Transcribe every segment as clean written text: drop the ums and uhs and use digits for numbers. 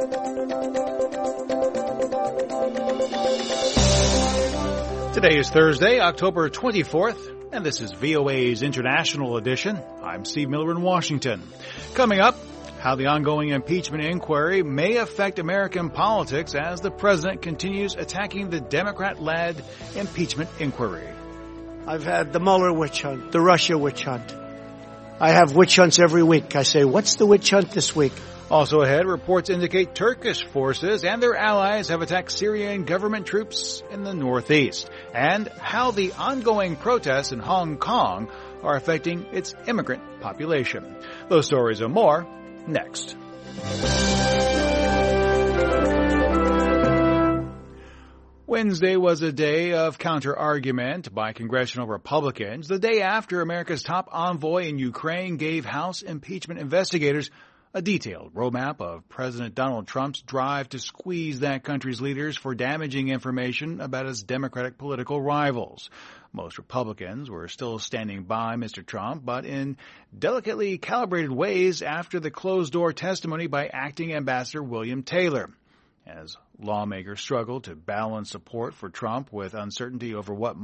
Today is Thursday, October 24th, and this is VOA's International Edition. I'm Steve Miller in Washington. Coming up, how the ongoing impeachment inquiry may affect American politics as the president continues attacking the Democrat-led impeachment inquiry. I've had the Mueller witch hunt, the Russia witch hunt. I have witch hunts every week. I say, what's the witch hunt this week? Also ahead, reports indicate Turkish forces and their allies have attacked Syrian government troops in the northeast, and how the ongoing protests in Hong Kong are affecting its immigrant population. Those stories and more next. Wednesday was a day of counter-argument by congressional Republicans, the day after America's top envoy in Ukraine gave House impeachment investigators a detailed roadmap of President Donald Trump's drive to squeeze that country's leaders for damaging information about his Democratic political rivals. Most Republicans were still standing by Mr. Trump, but in delicately calibrated ways after the closed-door testimony by Acting Ambassador William Taylor. As lawmakers struggle to balance support for Trump with uncertainty over what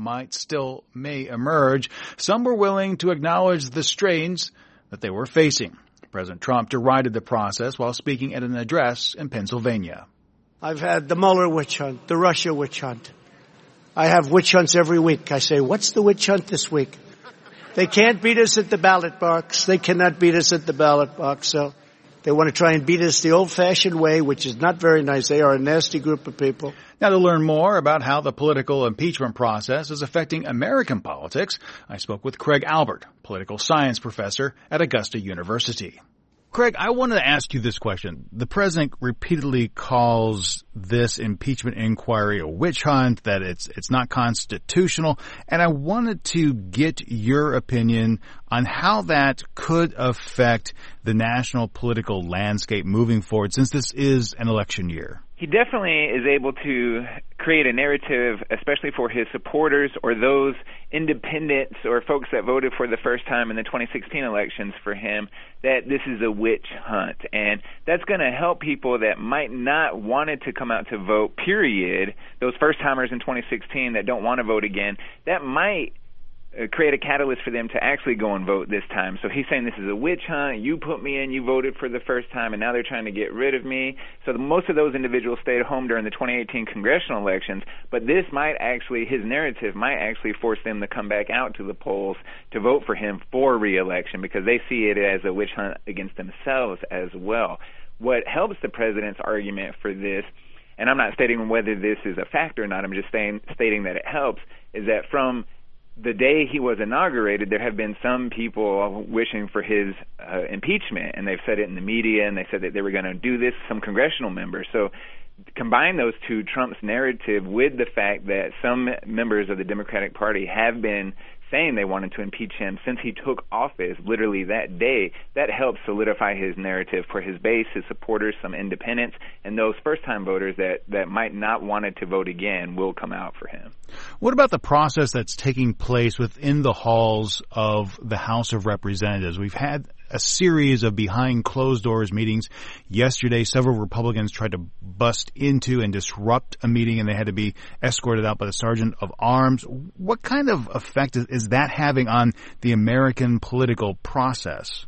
may emerge, some were willing to acknowledge the strains that they were facing. President Trump derided the process while speaking at an address in Pennsylvania. I've had the Mueller witch hunt, the Russia witch hunt. I have witch hunts every week. I say, what's the witch hunt this week? They can't beat us at the ballot box. They cannot beat us at the ballot box. So they want to try and beat us the old-fashioned way, which is not very nice. They are a nasty group of people. Now, to learn more about how the political impeachment process is affecting American politics, I spoke with Craig Albert, political science professor at Augusta University. Craig, I wanted to ask you this question. The president repeatedly calls this impeachment inquiry a witch hunt, that it's not constitutional, and I wanted to get your opinion on how that could affect the national political landscape moving forward, since this is an election year. He definitely is able to create a narrative, especially for his supporters or those independents or folks that voted for the first time in the 2016 elections for him, that this is a witch hunt. And that's going to help people that might not wanted to come out to vote, period, those first-timers in 2016 that don't want to vote again. That might create a catalyst for them to actually go and vote this time. So he's saying this is a witch hunt. You put me in, you voted for the first time, and now they're trying to get rid of me. So most of those individuals stayed home during the 2018 congressional elections, but this might actually, his narrative might actually force them to come back out to the polls to vote for him for re-election, because they see it as a witch hunt against themselves as well. What helps the president's argument for this, and I'm not stating whether this is a fact or not, I'm just stating that it helps, is that from the day he was inaugurated, there have been some people wishing for his impeachment, and they've said it in the media, and they said that they were going to do this, some congressional members. So combine those two, Trump's narrative with the fact that some members of the Democratic Party have been saying they wanted to impeach him since he took office, literally that day, that helps solidify his narrative for his base, his supporters, some independents, and those first-time voters that might not wanted to vote again will come out for him. What about the process that's taking place within the halls of the House of Representatives? We've had a series of behind-closed-doors meetings. Yesterday, several Republicans tried to bust into and disrupt a meeting, and they had to be escorted out by the Sergeant of Arms. What kind of effect is that having on the American political process?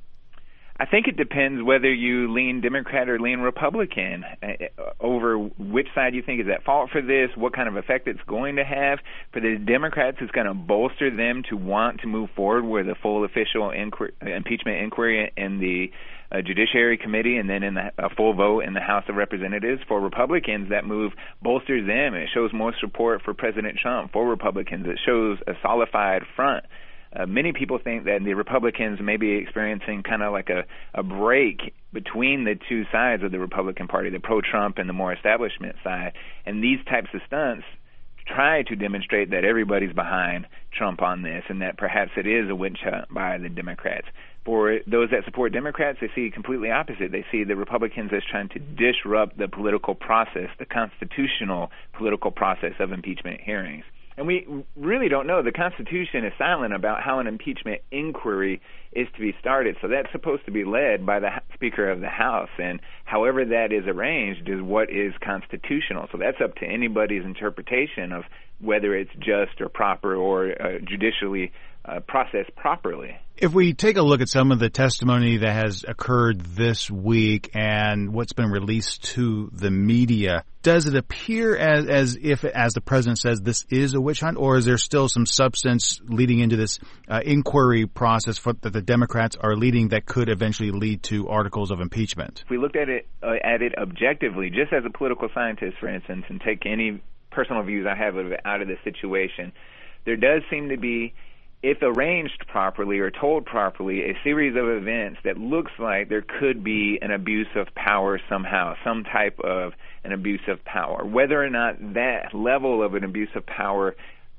I think it depends whether you lean Democrat or lean Republican over which side you think is at fault for this, what kind of effect it's going to have. For the Democrats, it's going to bolster them to want to move forward with a full official impeachment inquiry in the Judiciary Committee and then in a full vote in the House of Representatives. For Republicans, that move bolsters them. It shows more support for President Trump. For Republicans, it shows a solidified front. Many people think that the Republicans may be experiencing kind of like a break between the two sides of the Republican Party, the pro-Trump and the more establishment side. And these types of stunts try to demonstrate that everybody's behind Trump on this and that perhaps it is a witch hunt by the Democrats. For those that support Democrats, they see completely opposite. They see the Republicans as trying to disrupt the political process, the constitutional political process of impeachment hearings. And we really don't know. The Constitution is silent about how an impeachment inquiry is to be started. So that's supposed to be led by the Speaker of the House. And however that is arranged is what is constitutional. So that's up to anybody's interpretation of whether it's just or proper or judicially processed properly. If we take a look at some of the testimony that has occurred this week and what's been released to the media, does it appear as if, as the president says, this is a witch hunt, or is there still some substance leading into this inquiry process that the Democrats are leading that could eventually lead to articles of impeachment? If we looked at it objectively, just as a political scientist, for instance, and take any personal views I have out of the situation, there does seem to be, if arranged properly or told properly, a series of events that looks like there could be an abuse of power somehow, some type of an abuse of power. Whether or not that level of an abuse of power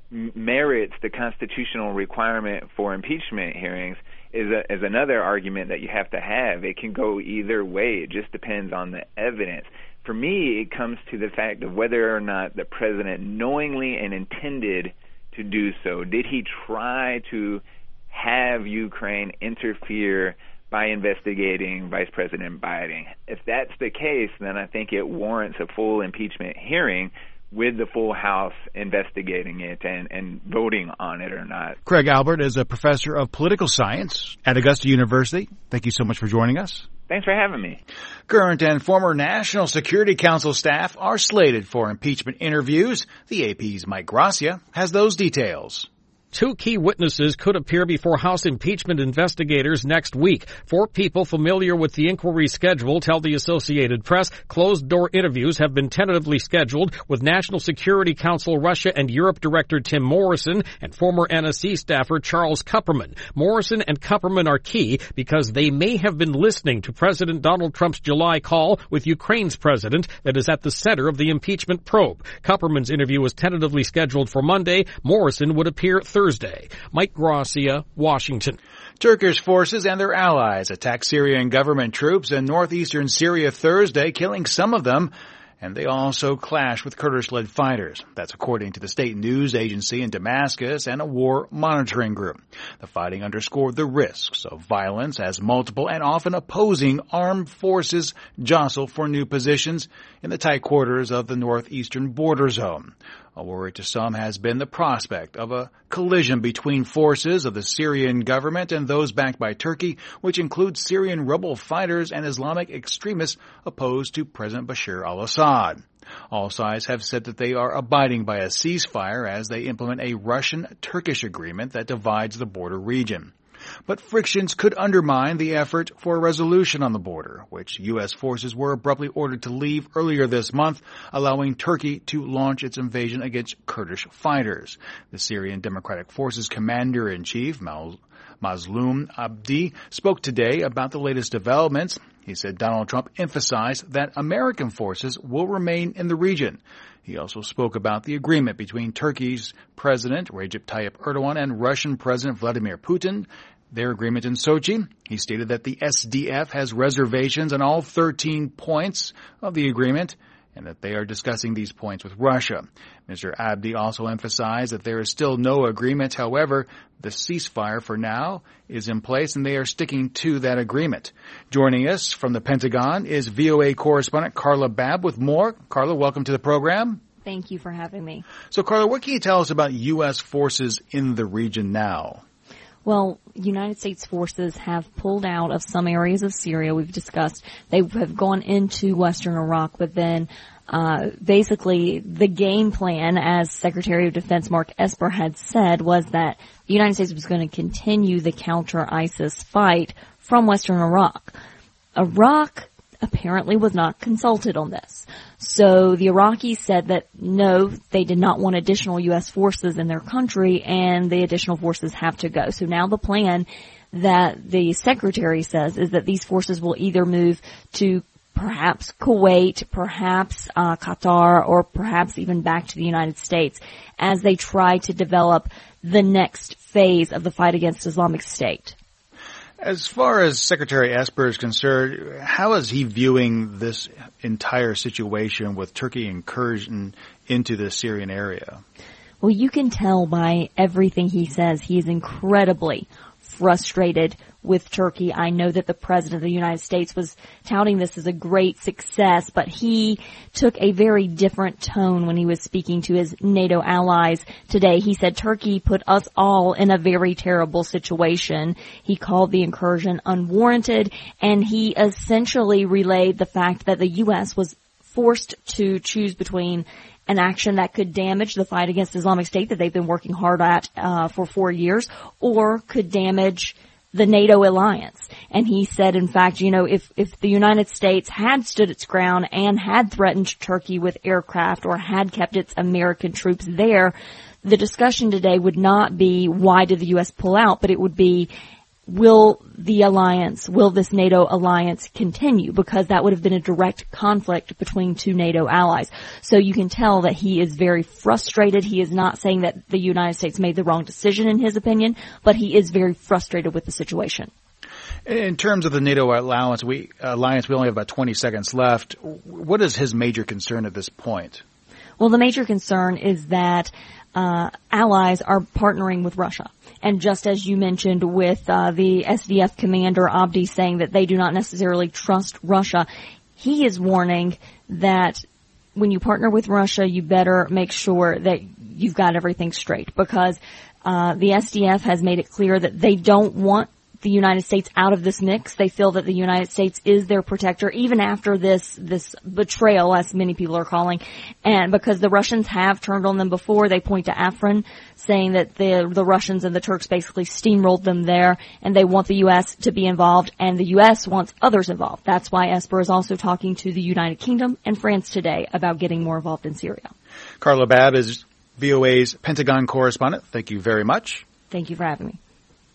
merits the constitutional requirement for impeachment hearings is another argument that you have to have. It can go either way. It just depends on the evidence. For me, it comes to the fact of whether or not the president knowingly and intended to do so. Did he try to have Ukraine interfere by investigating Vice President Biden? If that's the case, then I think it warrants a full impeachment hearing with the full House investigating it and voting on it or not. Craig Albert is a professor of political science at Augusta University. Thank you so much for joining us. Thanks for having me. Current and former National Security Council staff are slated for impeachment interviews. The AP's Mike Gracia has those details. 2 key witnesses could appear before House impeachment investigators next week. 4 people familiar with the inquiry schedule tell the Associated Press closed-door interviews have been tentatively scheduled with National Security Council Russia and Europe Director Tim Morrison and former NSC staffer Charles Kupperman. Morrison and Kupperman are key because they may have been listening to President Donald Trump's July call with Ukraine's president that is at the center of the impeachment probe. Kupperman's interview was tentatively scheduled for Monday. Morrison would appear Thursday. Mike Gracia, Washington. Turkish forces and their allies attacked Syrian government troops in northeastern Syria Thursday, killing some of them, and they also clashed with Kurdish-led fighters. That's according to the state news agency in Damascus and a war monitoring group. The fighting underscored the risks of violence as multiple and often opposing armed forces jostle for new positions in the tight quarters of the northeastern border zone. A worry to some has been the prospect of a collision between forces of the Syrian government and those backed by Turkey, which includes Syrian rebel fighters and Islamic extremists opposed to President Bashar al-Assad. All sides have said that they are abiding by a ceasefire as they implement a Russian-Turkish agreement that divides the border region. But frictions could undermine the effort for a resolution on the border, which U.S. forces were abruptly ordered to leave earlier this month, allowing Turkey to launch its invasion against Kurdish fighters. The Syrian Democratic Forces Commander-in-Chief, Mazloum Abdi, spoke today about the latest developments. He said Donald Trump emphasized that American forces will remain in the region. He also spoke about the agreement between Turkey's President Recep Tayyip Erdogan and Russian President Vladimir Putin, their agreement in Sochi. He stated that the SDF has reservations on all 13 points of the agreement and that they are discussing these points with Russia. Mr. Abdi also emphasized that there is still no agreement. However, the ceasefire for now is in place and they are sticking to that agreement. Joining us from the Pentagon is VOA correspondent Carla Babb with more. Carla, welcome to the program. Thank you for having me. So, Carla, what can you tell us about U.S. forces in the region now? Well, United States forces have pulled out of some areas of Syria. We've discussed they have gone into western Iraq, but then basically the game plan, as Secretary of Defense Mark Esper had said, was that the United States was going to continue the counter-ISIS fight from western Iraq. Iraq apparently was not consulted on this. So the Iraqis said that no, they did not want additional U.S. forces in their country, and the additional forces have to go. So now the plan that the Secretary says is that these forces will either move to perhaps Kuwait, perhaps Qatar, or perhaps even back to the United States as they try to develop the next phase of the fight against Islamic State. As far as Secretary Esper is concerned, how is he viewing this entire situation with Turkey incursion into the Syrian area? Well, you can tell by everything he says he is incredibly frustrated with Turkey. I know that the President of the United States was touting this as a great success, but he took a very different tone when he was speaking to his NATO allies today. He said Turkey put us all in a very terrible situation. He called the incursion unwarranted, and he essentially relayed the fact that the U.S. was forced to choose between an action that could damage the fight against Islamic State that they've been working hard at for 4 years, or could damage the NATO alliance. And he said, in fact, if the United States had stood its ground and had threatened Turkey with aircraft or had kept its American troops there, the discussion today would not be why did the U.S. pull out, but it would be, will this NATO alliance continue? Because that would have been a direct conflict between two NATO allies. So you can tell that he is very frustrated. He is not saying that the United States made the wrong decision in his opinion, but he is very frustrated with the situation. In terms of the NATO alliance, we only have about 20 seconds left. What is his major concern at this point? Well, the major concern is that allies are partnering with Russia. And just as you mentioned with the SDF commander Abdi saying that they do not necessarily trust Russia, he is warning that when you partner with Russia, you better make sure that you've got everything straight, because the SDF has made it clear that they don't want the United States out of this mix. They feel that the United States is their protector, even after this betrayal, as many people are calling. And because the Russians have turned on them before, they point to Afrin, saying that the Russians and the Turks basically steamrolled them there, and they want the U.S. to be involved, and the U.S. wants others involved. That's why Esper is also talking to the United Kingdom and France today about getting more involved in Syria. Carla Babb is VOA's Pentagon correspondent. Thank you very much. Thank you for having me.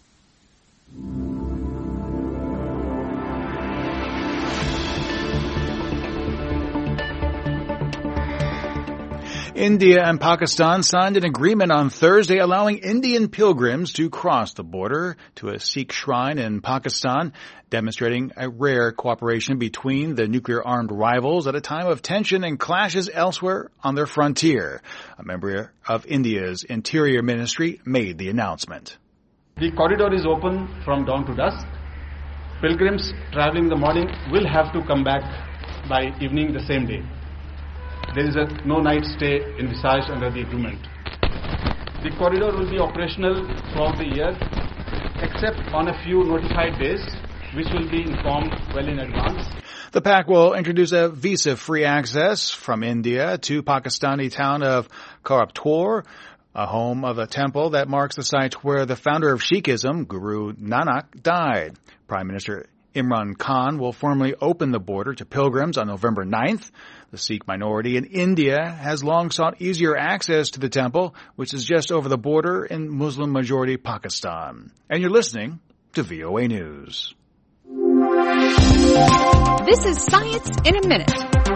India and Pakistan signed an agreement on Thursday allowing Indian pilgrims to cross the border to a Sikh shrine in Pakistan, demonstrating a rare cooperation between the nuclear-armed rivals at a time of tension and clashes elsewhere on their frontier. A member of India's Interior Ministry made the announcement. The corridor is open from dawn to dusk. Pilgrims traveling in the morning will have to come back by evening the same day. There is no night stay envisaged under the agreement. The corridor will be operational throughout the year, except on a few notified days, which will be informed well in advance. The pact will introduce a visa-free access from India to Pakistani town of Kharagpur, a home of a temple that marks the site where the founder of Sikhism, Guru Nanak, died. Prime Minister Imran Khan will formally open the border to pilgrims on November 9th. The Sikh minority in India has long sought easier access to the temple, which is just over the border in Muslim-majority Pakistan. And you're listening to VOA News. This is Science in a Minute.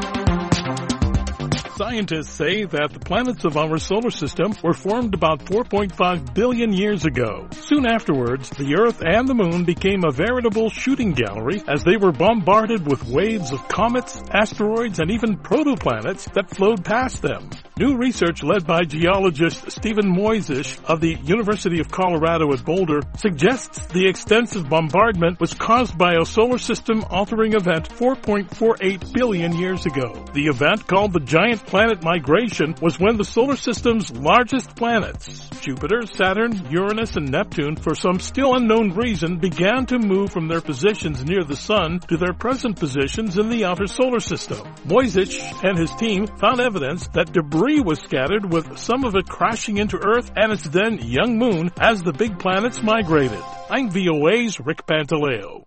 Scientists say that the planets of our solar system were formed about 4.5 billion years ago. Soon afterwards, the Earth and the Moon became a veritable shooting gallery as they were bombarded with waves of comets, asteroids, and even protoplanets that flowed past them. New research led by geologist Stephen Moisish of the University of Colorado at Boulder suggests the extensive bombardment was caused by a solar system-altering event 4.48 billion years ago. The event, called the Giant Planet Migration, was when the solar system's largest planets, Jupiter, Saturn, Uranus, and Neptune, for some still unknown reason, began to move from their positions near the Sun to their present positions in the outer solar system. Moisish and his team found evidence that debris was scattered, with some of it crashing into Earth and its then young moon as the big planets migrated. I'm VOA's Rick Pantaleo.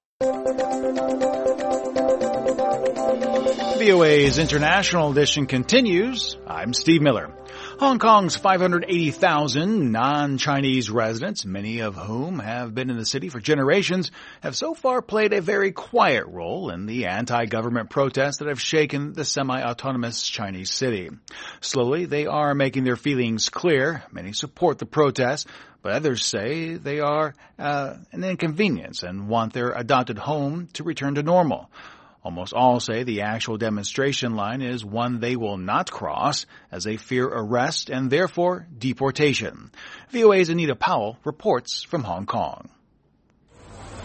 VOA's International Edition continues. I'm Steve Miller. Hong Kong's 580,000 non-Chinese residents, many of whom have been in the city for generations, have so far played a very quiet role in the anti-government protests that have shaken the semi-autonomous Chinese city. Slowly, they are making their feelings clear. Many support the protests, but others say they are an inconvenience and want their adopted home to return to normal. Almost all say the actual demonstration line is one they will not cross, as they fear arrest and therefore deportation. VOA's Anita Powell reports from Hong Kong.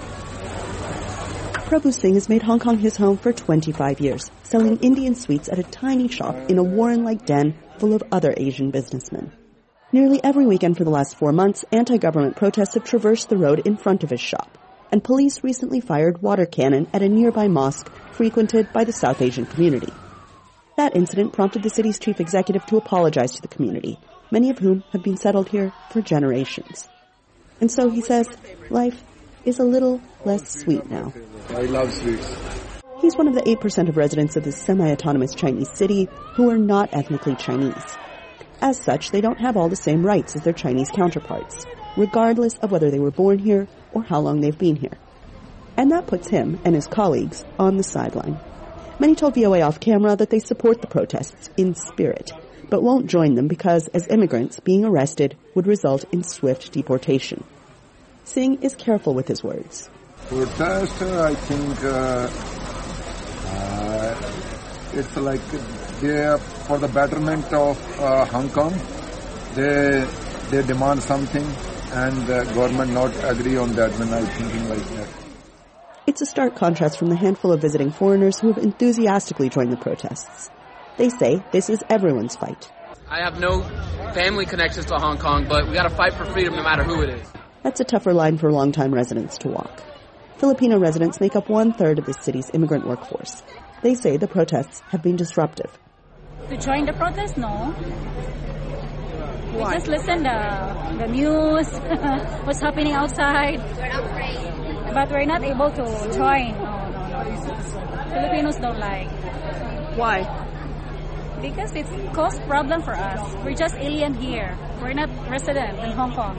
Prabhu Singh has made Hong Kong his home for 25 years, selling Indian sweets at a tiny shop in a Warren-like den full of other Asian businessmen. Nearly every weekend for the last 4 months, anti-government protests have traversed the road in front of his shop, and police recently fired water cannon at a nearby mosque frequented by the South Asian community. That incident prompted the city's chief executive to apologize to the community, many of whom have been settled here for generations. And so, he says, life is a little less sweet now. I love sweets. He's one of the 8% of residents of this semi-autonomous Chinese city who are not ethnically Chinese. As such, they don't have all the same rights as their Chinese counterparts, regardless of whether they were born here or how long they've been here. And that puts him and his colleagues on the sideline. Many told VOA off camera that they support the protests in spirit, but won't join them because, as immigrants, being arrested would result in swift deportation. Singh is careful with his words. Protest, I think it's like they are for the betterment of Hong Kong. They demand something and the government not agree on that when I'm thinking like that. It's a stark contrast from the handful of visiting foreigners who have enthusiastically joined the protests. They say this is everyone's fight. I have no family connections to Hong Kong, but we gotta fight for freedom no matter who it is. That's a tougher line for longtime residents to walk. Filipino residents make up 1/3 of the city's immigrant workforce. They say the protests have been disruptive. To join the protest, no. We just listen the news, what's happening outside. But we're not able to join. No. Filipinos don't like. Why? Because it causes problem for us. We're just alien here. We're not resident in Hong Kong.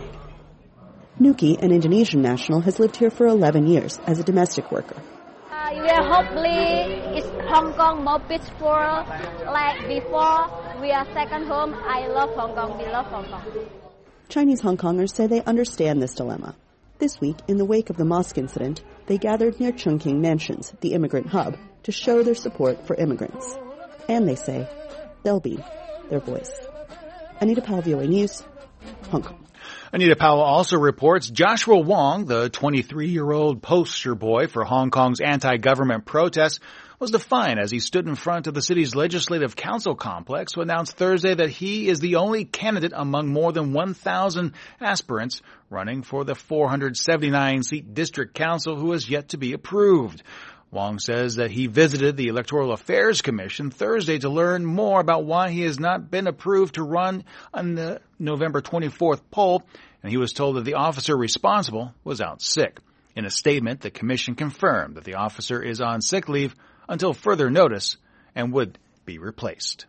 Nuki, an Indonesian national, has lived here for 11 years as a domestic worker. Hopefully it's Hong Kong more peaceful like before. We are second home. I love Hong Kong. We love Hong Kong. Chinese Hong Kongers say they understand this dilemma. This week, in the wake of the mosque incident, they gathered near Chungking Mansions, the immigrant hub, to show their support for immigrants. And they say they'll be their voice. Anita Powell, VOA News, Hong Kong. Anita Powell also reports Joshua Wong, the 23-year-old poster boy for Hong Kong's anti-government protests, was defiant as he stood in front of the city's Legislative Council complex to announce Thursday that he is the only candidate among more than 1,000 aspirants running for the 479-seat district council who has yet to be approved. Wong says that he visited the Electoral Affairs Commission Thursday to learn more about why he has not been approved to run on the November 24th poll, and he was told that the officer responsible was out sick. In a statement, the commission confirmed that the officer is on sick leave until further notice and would be replaced.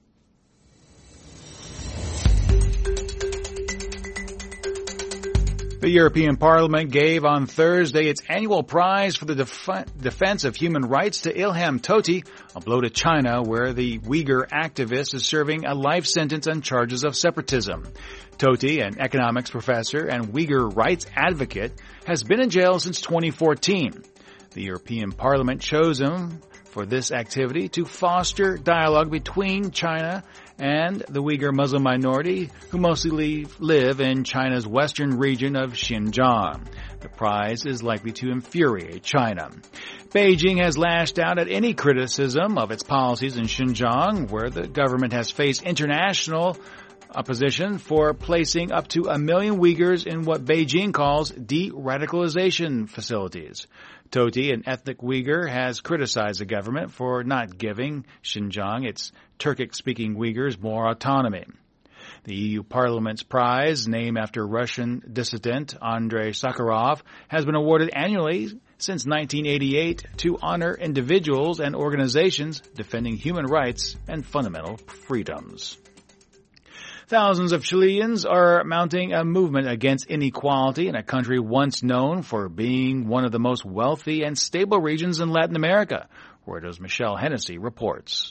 The European Parliament gave on Thursday its annual prize for the defense of human rights to Ilham Tohti, a blow to China where the Uyghur activist is serving a life sentence on charges of separatism. Tohti, an economics professor and Uyghur rights advocate, has been in jail since 2014. The European Parliament chose him for this activity to foster dialogue between China and the Uyghur Muslim minority who mostly live in China's western region of Xinjiang. The prize is likely to infuriate China. Beijing has lashed out at any criticism of its policies in Xinjiang, where the government has faced international opposition for placing up to 1 million Uyghurs in what Beijing calls de-radicalization facilities. Tohti, an ethnic Uyghur, has criticized the government for not giving Xinjiang, its Turkic-speaking Uyghurs, more autonomy. The EU Parliament's prize, named after Russian dissident Andrei Sakharov, has been awarded annually since 1988 to honor individuals and organizations defending human rights and fundamental freedoms. Thousands of Chileans are mounting a movement against inequality in a country once known for being one of the most wealthy and stable regions in Latin America. Reuters' Michelle Hennessy reports.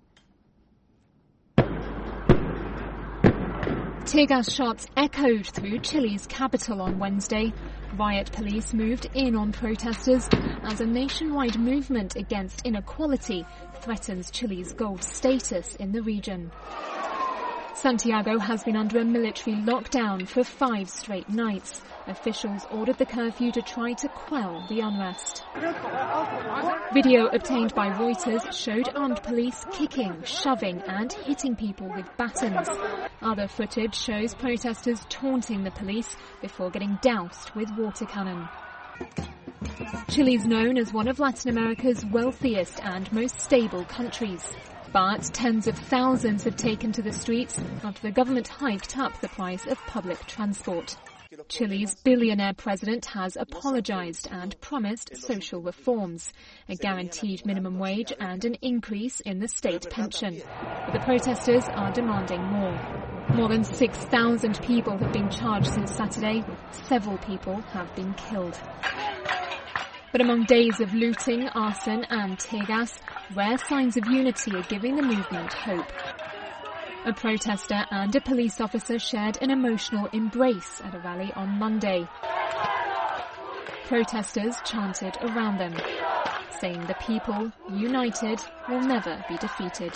Tear gas shots echoed through Chile's capital on Wednesday. Riot police moved in on protesters as a nationwide movement against inequality threatens Chile's gold status in the region. Santiago has been under a military lockdown for 5 straight nights. Officials ordered the curfew to try to quell the unrest. Video obtained by Reuters showed armed police kicking, shoving and hitting people with batons. Other footage shows protesters taunting the police before getting doused with water cannon. Chile is known as one of Latin America's wealthiest and most stable countries. But tens of thousands have taken to the streets after the government hiked up the price of public transport. Chile's billionaire president has apologized and promised social reforms, a guaranteed minimum wage and an increase in the state pension. But the protesters are demanding more. More than 6,000 people have been charged since Saturday. Several people have been killed. But among days of looting, arson and tear gas, rare signs of unity are giving the movement hope. A protester and a police officer shared an emotional embrace at a rally on Monday. Protesters chanted around them, saying the people, united, will never be defeated.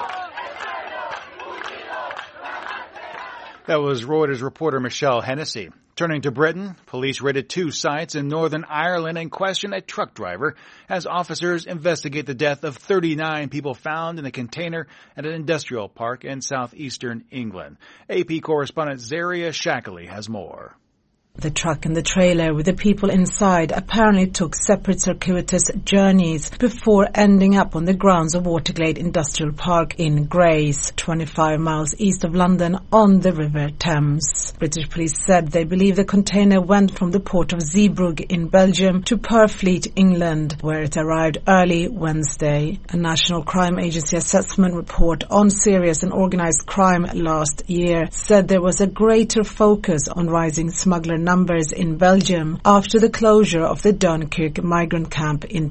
That was Reuters reporter Michelle Hennessy. Turning to Britain, police raided 2 sites in Northern Ireland and questioned a truck driver as officers investigate the death of 39 people found in a container at an industrial park in southeastern England. AP correspondent Zaria Shackley has more. The truck and the trailer with the people inside apparently took separate circuitous journeys before ending up on the grounds of Waterglade Industrial Park in Grays, 25 miles east of London on the River Thames. British police said they believe the container went from the port of Zeebrugge in Belgium to Purfleet, England, where it arrived early Wednesday. A National Crime Agency assessment report on serious and organized crime last year said there was a greater focus on rising smuggler numbers in Belgium after the closure of the Dunkirk migrant camp in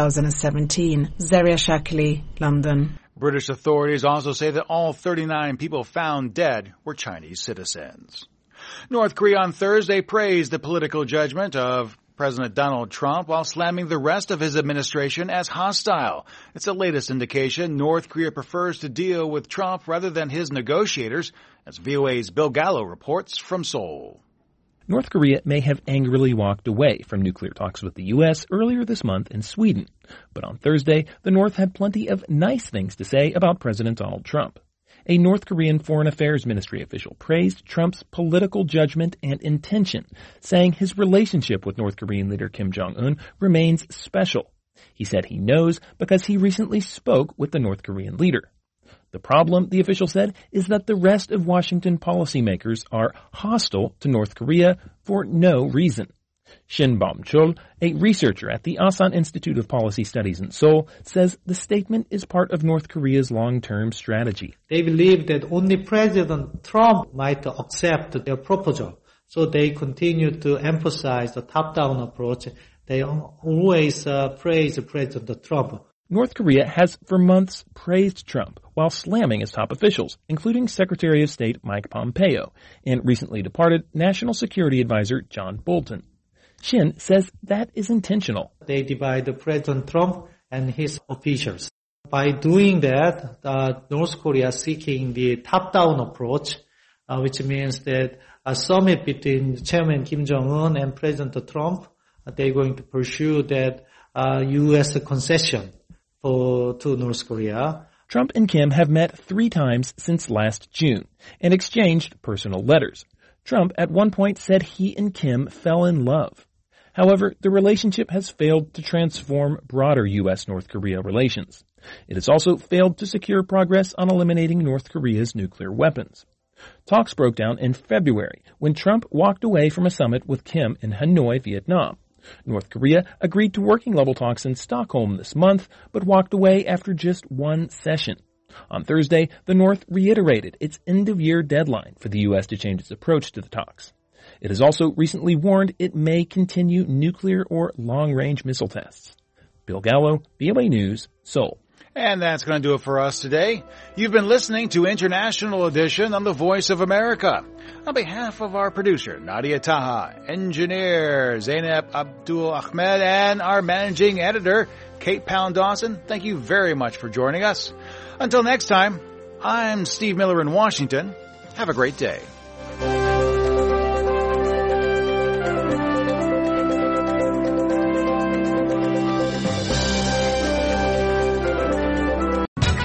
2017. Zaria Shackley, London. British authorities also say that all 39 people found dead were Chinese citizens. North Korea on Thursday praised the political judgment of President Donald Trump while slamming the rest of his administration as hostile. It's the latest indication North Korea prefers to deal with Trump rather than his negotiators, as VOA's Bill Gallo reports from Seoul. North Korea may have angrily walked away from nuclear talks with the U.S. earlier this month in Sweden. But on Thursday, the North had plenty of nice things to say about President Donald Trump. A North Korean Foreign Affairs Ministry official praised Trump's political judgment and intention, saying his relationship with North Korean leader Kim Jong-un remains special. He said he knows because he recently spoke with the North Korean leader. The problem, the official said, is that the rest of Washington policymakers are hostile to North Korea for no reason. Shin Bom-chul, a researcher at the Asan Institute of Policy Studies in Seoul, says the statement is part of North Korea's long-term strategy. They believe that only President Trump might accept their proposal, so they continue to emphasize the top-down approach. They always praise President Trump. North Korea has for months praised Trump while slamming his top officials, including Secretary of State Mike Pompeo and recently departed National Security Advisor John Bolton. Shin says that is intentional. They divide President Trump and his officials. By doing that, North Korea is seeking the top-down approach, which means that a summit between Chairman Kim Jong-un and President Trump, they're going to pursue that U.S. concession to North Korea. Trump and Kim have met 3 times since last June and exchanged personal letters. Trump at one point said he and Kim fell in love. However, the relationship has failed to transform broader U.S.-North Korea relations. It has also failed to secure progress on eliminating North Korea's nuclear weapons. Talks broke down in February when Trump walked away from a summit with Kim in Hanoi, Vietnam. North Korea agreed to working-level talks in Stockholm this month, but walked away after just 1 session. On Thursday, the North reiterated its end-of-year deadline for the U.S. to change its approach to the talks. It has also recently warned it may continue nuclear or long-range missile tests. Bill Gallo, VOA News, Seoul. And that's going to do it for us today. You've been listening to International Edition on the Voice of America. On behalf of our producer, Nadia Taha, engineer Zainab Abdul Ahmed, and our managing editor, Kate Pound Dawson, thank you very much for joining us. Until next time, I'm Steve Miller in Washington. Have a great day.